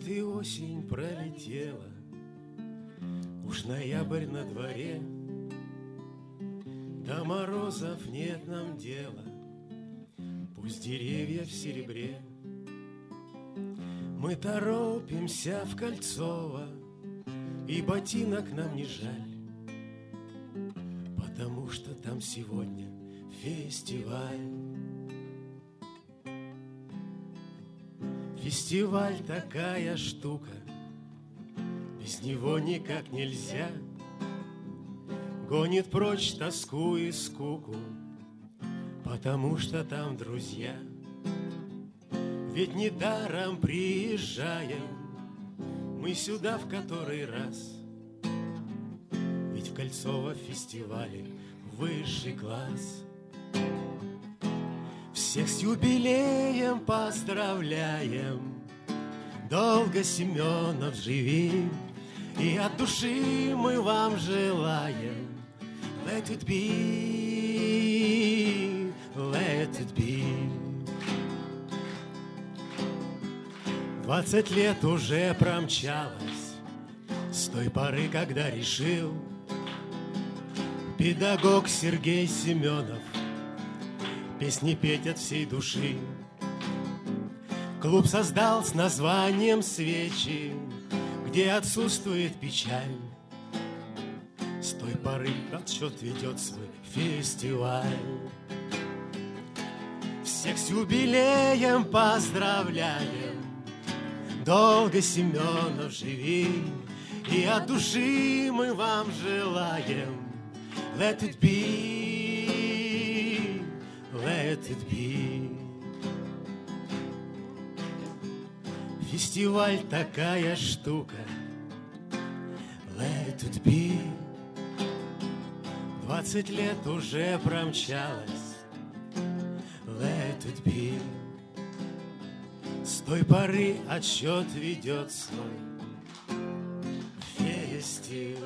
Вот и осень пролетела, уж ноябрь на дворе, до морозов нет нам дела, пусть деревья в серебре. Мы торопимся в Кольцово, и ботинок нам не жаль, потому что там сегодня фестиваль. Фестиваль такая штука, без него никак нельзя. Гонит прочь тоску и скуку, потому что там друзья. Ведь недаром приезжаем мы сюда в который раз, ведь в Кольцово фестивале высший класс. Всех с юбилеем поздравляем, долго, Семенов, живи, и от души мы вам желаем let it be, let it be. 20 лет уже промчалось с той поры, когда решил педагог Сергей Семенов песни петь от всей души. Клуб создал с названием «Свечи», где отсутствует печаль. С той поры отсчет ведет свой фестиваль. Всех с юбилеем поздравляем, долго, Семенов, живи, и от души мы вам желаем let it be, let it be. Фестиваль такая штука, let it be. 20 лет уже промчалось, let it be. С той поры отсчет ведет свой фестиваль.